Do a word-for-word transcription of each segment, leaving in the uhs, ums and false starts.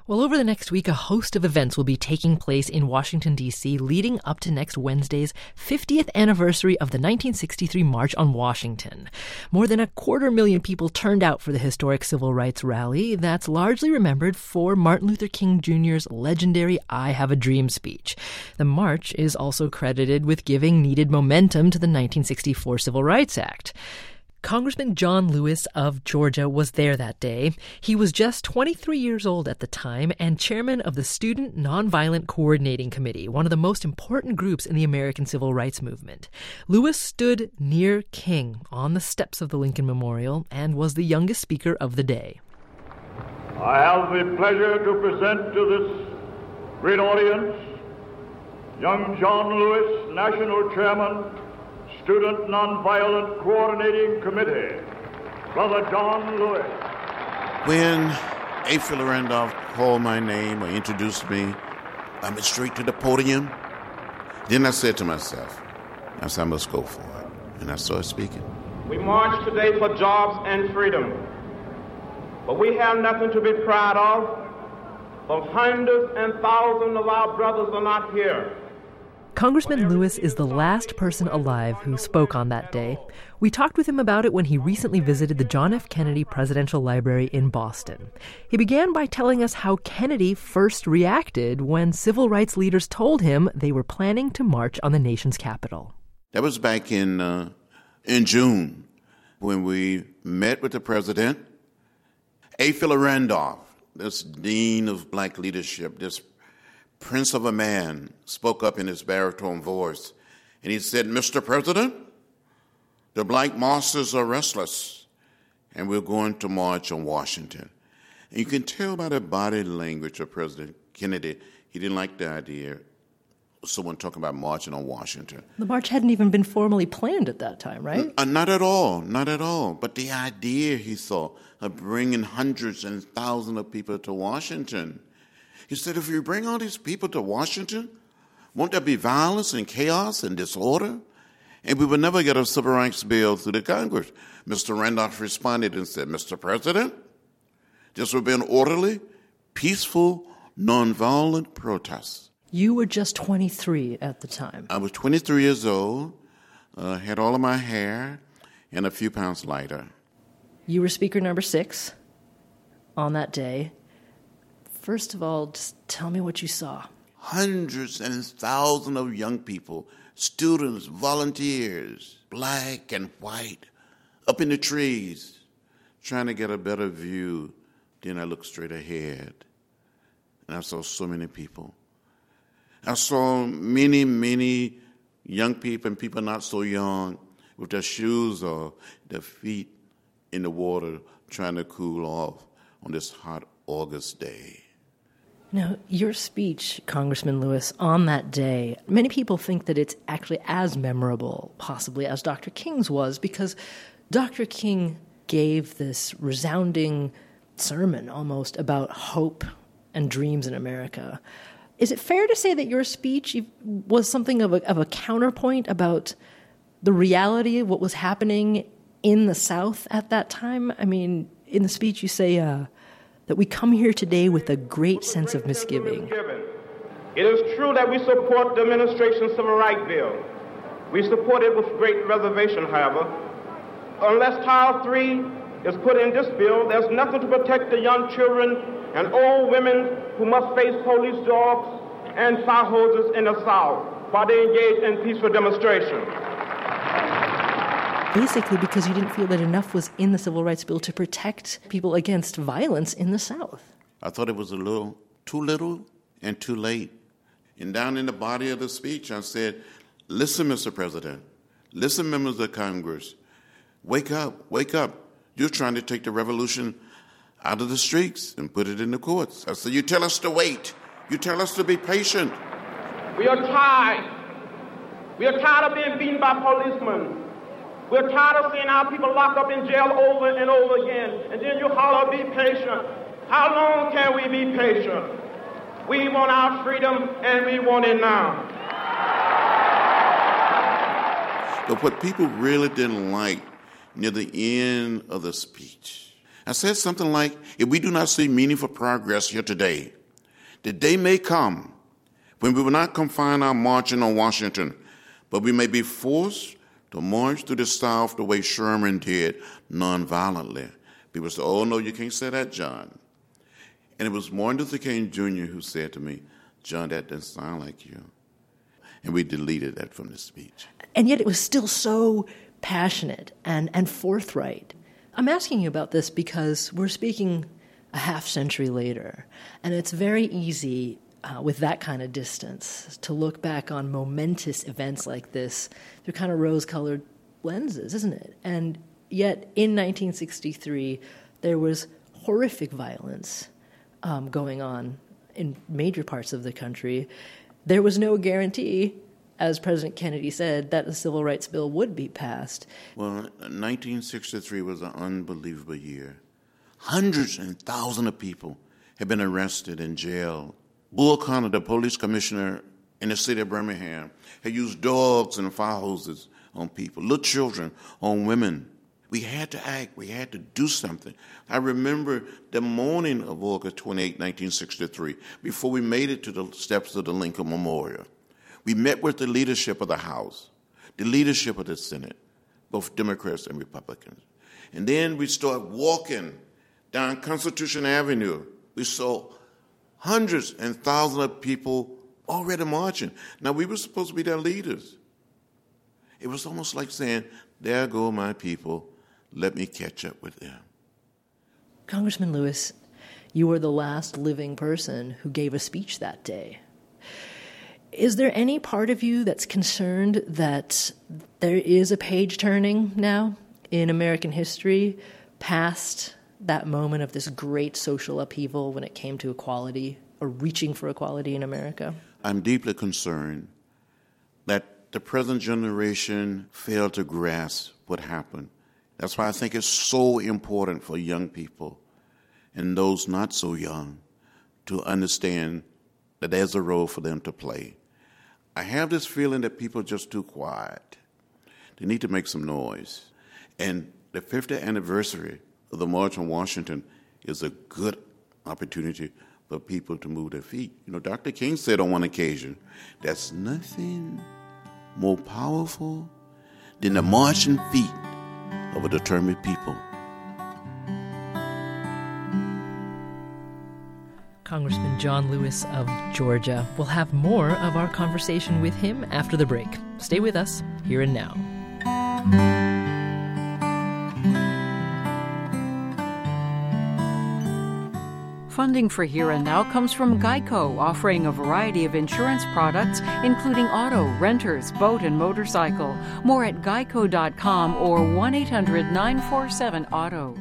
Well, over the next week, a host of events will be taking place in Washington, D C, leading up to next Wednesday's fiftieth anniversary of the nineteen sixty-three March on Washington. More than a quarter million people turned out for the historic civil rights rally that's largely remembered for Martin Luther King Junior's legendary I Have a Dream speech. The march is also credited with giving needed momentum to the nineteen sixty-four Civil Rights Act. Congressman John Lewis of Georgia was there that day. He was just twenty-three years old at the time and chairman of the Student Nonviolent Coordinating Committee, one of the most important groups in the American civil rights movement. Lewis stood near King on the steps of the Lincoln Memorial and was the youngest speaker of the day. I have the pleasure to present to this great audience young John Lewis, National Chairman, Student Nonviolent Coordinating Committee, Brother John Lewis. When A. Philip Randolph called my name or introduced me, I went straight to the podium. Then I said to myself, I said, I must go for it. And I started speaking. We march today for jobs and freedom, but we have nothing to be proud of, for hundreds and thousands of our brothers are not here. Congressman Lewis is the last person alive who spoke on that day. We talked with him about it when he recently visited the John F. Kennedy Presidential Library in Boston. He began by telling us how Kennedy first reacted when civil rights leaders told him they were planning to march on the nation's capital. That was back in uh, in June when we met with the president. A. Philip Randolph, this dean of black leadership, this Prince of a Man, spoke up in his baritone voice, and he said, Mister President, the black masses are restless, and we're going to march on Washington. And you can tell by the body language of President Kennedy, he didn't like the idea of someone talking about marching on Washington. The march hadn't even been formally planned at that time, right? Uh, not at all, not at all. But the idea, he saw, of bringing hundreds and thousands of people to Washington. He said, if you bring all these people to Washington, won't there be violence and chaos and disorder? And we will never get a civil rights bill through the Congress. Mister Randolph responded and said, Mister President, this will be an orderly, peaceful, nonviolent protest. You were just twenty-three at the time. I was twenty-three years old, uh, had all of my hair, and a few pounds lighter. You were speaker number six on that day. First of all, just tell me what you saw. Hundreds and thousands of young people, students, volunteers, black and white, up in the trees, trying to get a better view. Then I looked straight ahead, and I saw so many people. I saw many, many young people and people not so young with their shoes or their feet in the water trying to cool off on this hot August day. Now, your speech, Congressman Lewis, on that day, many people think that it's actually as memorable, possibly, as Doctor King's was, because Doctor King gave this resounding sermon, almost, about hope and dreams in America. Is it fair to say that your speech was something of a, of a counterpoint about the reality of what was happening in the South at that time? I mean, in the speech you say uh, that we come here today with a great sense of misgiving. It is true that we support the administration's civil rights bill. We support it with great reservation, however. Unless Title three is put in this bill, there's nothing to protect the young children and old women who must face police dogs and fire hoses in the South while they engage in peaceful demonstration. Basically because you didn't feel that enough was in the Civil Rights Bill to protect people against violence in the South. I thought it was a little too little and too late. And down in the body of the speech, I said, listen, Mister President, listen, members of Congress, wake up, wake up. You're trying to take the revolution out of the streets and put it in the courts. I said, you tell us to wait. You tell us to be patient. We are tired. We are tired of being beaten by policemen. We're tired of seeing our people locked up in jail over and over again. And then you holler, be patient. How long can we be patient? We want our freedom, and we want it now. But what people really didn't like near the end of the speech I said something like, if we do not see meaningful progress here today, the day may come when we will not confine our marching on Washington, but we may be forced to march through the South the way Sherman did, nonviolently. People say, oh, no, you can't say that, John. And it was Martin Luther King Junior who said to me, John, that doesn't sound like you. And we deleted that from the speech. And yet it was still so passionate and, and forthright. I'm asking you about this because we're speaking a half century later, and it's very easy uh, with that kind of distance to look back on momentous events like this through kind of rose-colored lenses, isn't it? And yet in nineteen sixty-three, there was horrific violence um, going on in major parts of the country. There was no guarantee, as President Kennedy said, that the Civil Rights Bill would be passed. Well, nineteen sixty-three was an unbelievable year. Hundreds and thousands of people had been arrested and jailed. Bull Connor, the police commissioner in the city of Birmingham, had used dogs and fire hoses on people, little children, on women. We had to act. We had to do something. I remember the morning of August twenty-eighth, nineteen sixty-three, before we made it to the steps of the Lincoln Memorial. We met with the leadership of the House, the leadership of the Senate, both Democrats and Republicans. And then we started walking down Constitution Avenue. We saw hundreds and thousands of people already marching. Now, we were supposed to be their leaders. It was almost like saying, there go my people, let me catch up with them. Congressman Lewis, you were the last living person who gave a speech that day. Is there any part of you that's concerned that there is a page turning now in American history past that moment of this great social upheaval when it came to equality or reaching for equality in America? I'm deeply concerned that the present generation failed to grasp what happened. That's why I think it's so important for young people and those not so young to understand that there's a role for them to play. I have this feeling that people are just too quiet. They need to make some noise. And the fiftieth anniversary of the March on Washington is a good opportunity for people to move their feet. You know, Doctor King said on one occasion, there's nothing more powerful than the marching feet of a determined people. Congressman John Lewis of Georgia. We'll have more of our conversation with him after the break. Stay with us, Here and Now. Funding for Here and Now comes from Geico, offering a variety of insurance products, including auto, renters, boat, and motorcycle. More at geico dot com or one eight hundred nine four seven auto.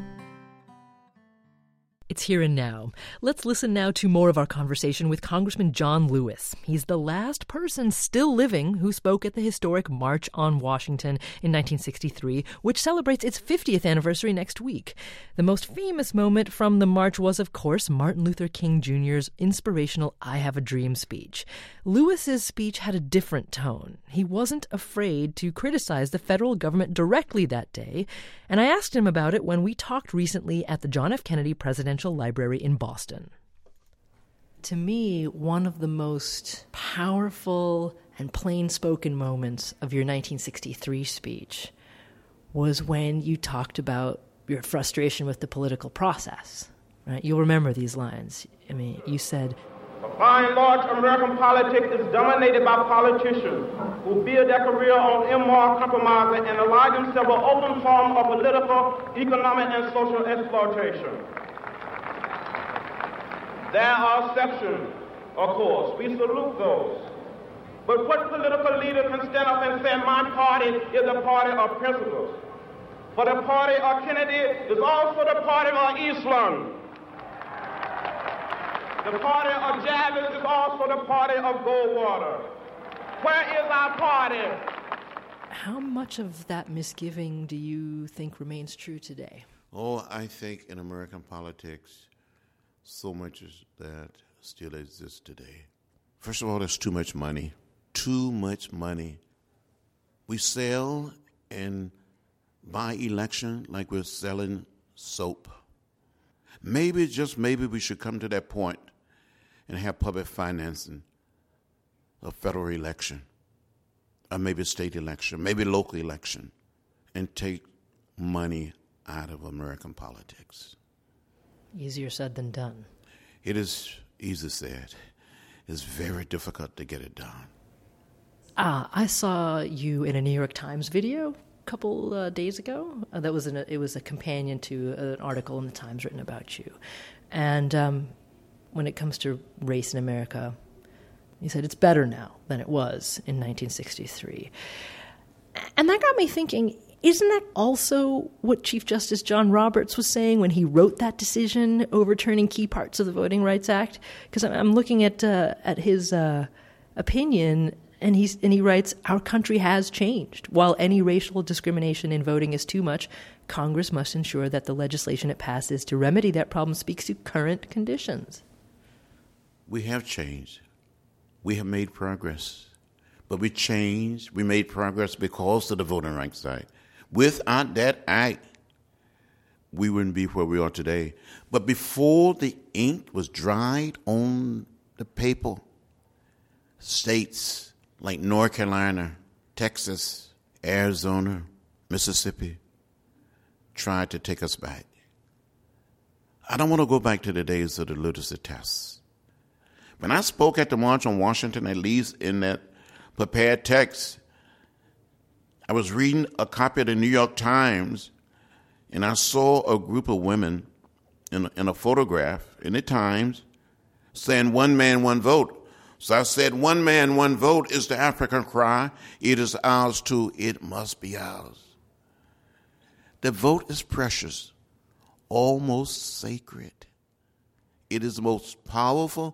It's Here and Now. Let's listen now to more of our conversation with Congressman John Lewis. He's the last person still living who spoke at the historic March on Washington in nineteen sixty-three, which celebrates its fiftieth anniversary next week. The most famous moment from the march was, of course, Martin Luther King Junior's inspirational I Have a Dream speech. Lewis's speech had a different tone. He wasn't afraid to criticize the federal government directly that day, and I asked him about it when we talked recently at the John F. Kennedy Presidential Library in Boston. To me, one of the most powerful and plain-spoken moments of your nineteen sixty-three speech was when you talked about your frustration with the political process. Right? You'll remember these lines. I mean, you said, by and large, American politics is dominated by politicians who build their career on immoral compromise and allow themselves an open form of political, economic, and social exploitation. There are exceptions, of course. We salute those. But what political leader can stand up and say, my party is a party of principles? For the party of Kennedy is also the party of Eastland. The party of Jarvis is also the party of Goldwater. Where is our party? How much of that misgiving do you think remains true today? Oh, I think in American politics, so much is that still exists today. First of all, there's too much money. Too much money. We sell and buy election like we're selling soap. Maybe, just maybe, we should come to that point and have public financing of federal election, or maybe state election, maybe local election, and take money out of American politics. Easier said than done. It is easy said. It's very difficult to get it done. Ah, I saw you in a New York Times video a couple uh, days ago. Uh, that was an, it was a companion to an article in the Times written about you. And um, when it comes to race in America, you said it's better now than it was in nineteen sixty-three. And that got me thinking, isn't that also what Chief Justice John Roberts was saying when he wrote that decision overturning key parts of the Voting Rights Act? Because I'm looking at uh, at his uh, opinion, and he's and he writes, "Our country has changed. While any racial discrimination in voting is too much, Congress must ensure that the legislation it passes to remedy that problem speaks to current conditions." We have changed. We have made progress. But we changed, we made progress because of the Voting Rights Act. Without that act, we wouldn't be where we are today. But before the ink was dried on the paper, states like North Carolina, Texas, Arizona, Mississippi tried to take us back. I don't want to go back to the days of the literacy tests. When I spoke at the March on Washington, at least in that prepared text, I was reading a copy of the New York Times, and I saw a group of women in a, in a photograph in the Times saying, "One man, one vote." So I said, "One man, one vote is the African cry. It is ours too. It must be ours." The vote is precious, almost sacred. It is the most powerful,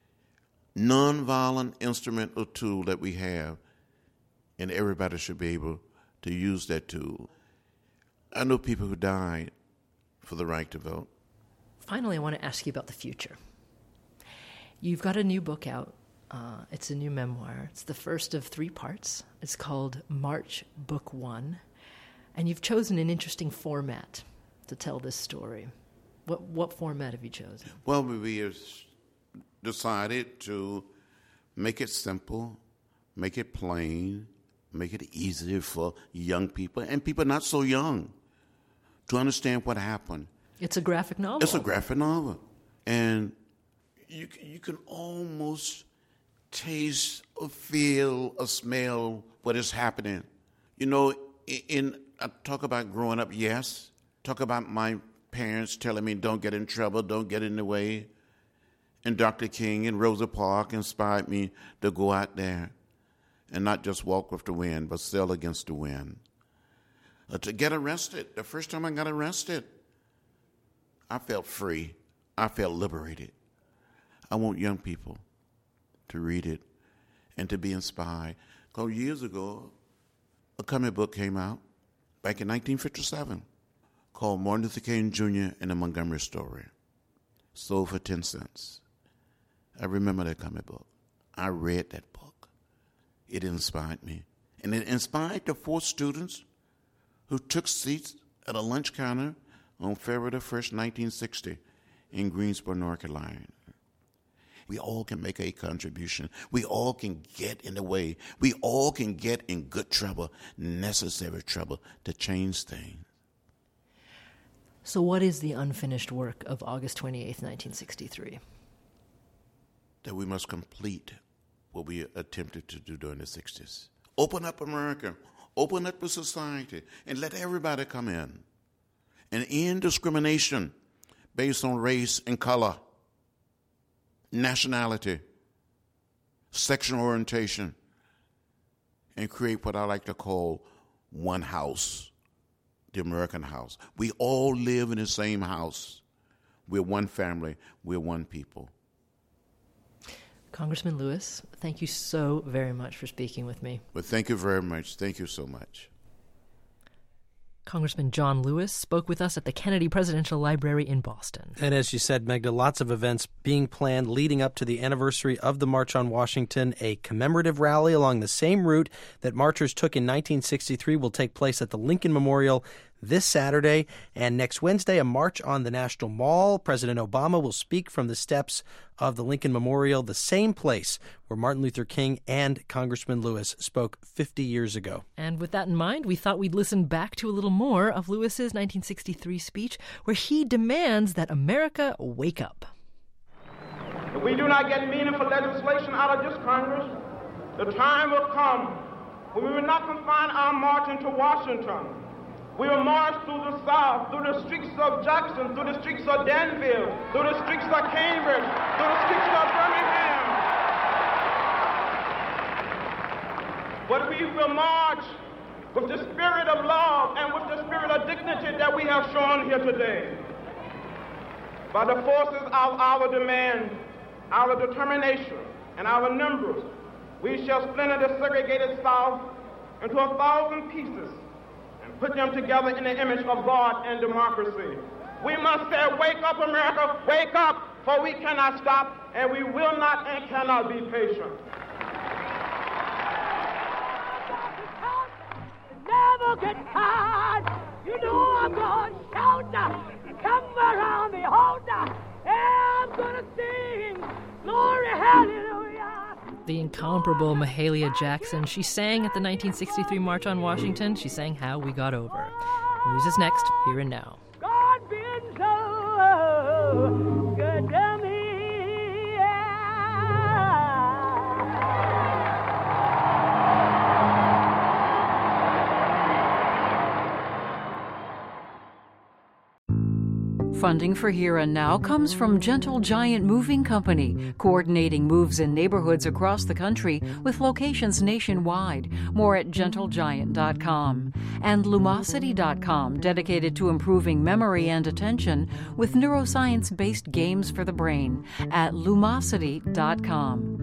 nonviolent instrument or tool that we have, and everybody should be able to use that tool. I know people who died for the right to vote. Finally, I want to ask you about the future. You've got a new book out. Uh, it's a new memoir. It's the first of three parts. It's called March Book One. And you've chosen an interesting format to tell this story. What what format have you chosen? Well, we have decided to make it simple, make it plain, make it easier for young people and people not so young to understand what happened. It's a graphic novel. It's a graphic novel. And you, you can almost taste or feel or smell what is happening. You know, in I talk about growing up, yes. Talk about my parents telling me don't get in trouble, don't get in the way. And Doctor King and Rosa Parks inspired me to go out there and not just walk with the wind, but sail against the wind. Uh, to get arrested, the first time I got arrested, I felt free. I felt liberated. I want young people to read it and to be inspired. Because years ago, a comic book came out back in nineteen fifty-seven called Martin Luther King Junior and the Montgomery Story. Sold for ten cents. I remember that comic book. I read that book. It inspired me. And it inspired the four students who took seats at a lunch counter on February the first, nineteen sixty in Greensboro, North Carolina. We all can make a contribution. We all can get in the way. We all can get in good trouble, necessary trouble to change things. So what is the unfinished work of August twenty-eighth, nineteen sixty-three? That we must complete what we attempted to do during the sixties. Open up America. Open up the society and let everybody come in. And end discrimination based on race and color, nationality, sexual orientation, and create what I like to call one house, the American house. We all live in the same house. We're one family. We're one people. Congressman Lewis, thank you so very much for speaking with me. But thank you very much. Thank you so much. Congressman John Lewis spoke with us at the Kennedy Presidential Library in Boston. And as you said, Megda, lots of events being planned leading up to the anniversary of the March on Washington. A commemorative rally along the same route that marchers took in nineteen sixty-three will take place at the Lincoln Memorial this Saturday. And next Wednesday, a march on the National Mall. President Obama will speak from the steps of the Lincoln Memorial, the same place where Martin Luther King and Congressman Lewis spoke fifty years ago. And with that in mind, we thought we'd listen back to a little more of Lewis's nineteen sixty-three speech, where he demands that America wake up. If we do not get meaningful legislation out of this Congress, the time will come when we will not confine our marching to Washington. We will march through the South, through the streets of Jackson, through the streets of Danville, through the streets of Cambridge, through the streets of Birmingham. But we will march with the spirit of love and with the spirit of dignity that we have shown here today. By the forces of our demand, our determination, and our numbers, we shall splinter the segregated South into a thousand pieces and put them together in the image of God and democracy. We must say, wake up, America, wake up, for we cannot stop, and we will not and cannot be patient. Never get tired. You know I'm gonna shout now. Come around me, hold now. I'm gonna sing. Glory, hallelujah. The incomparable Mahalia Jackson. She sang at the nineteen sixty-three March on Washington. She sang How We Got Over. News is next, here and now. God been so good to me. Funding for Here and Now comes from Gentle Giant Moving Company, coordinating moves in neighborhoods across the country with locations nationwide. More at gentle giant dot com. And Lumosity dot com, dedicated to improving memory and attention with neuroscience-based games for the brain at lumosity dot com.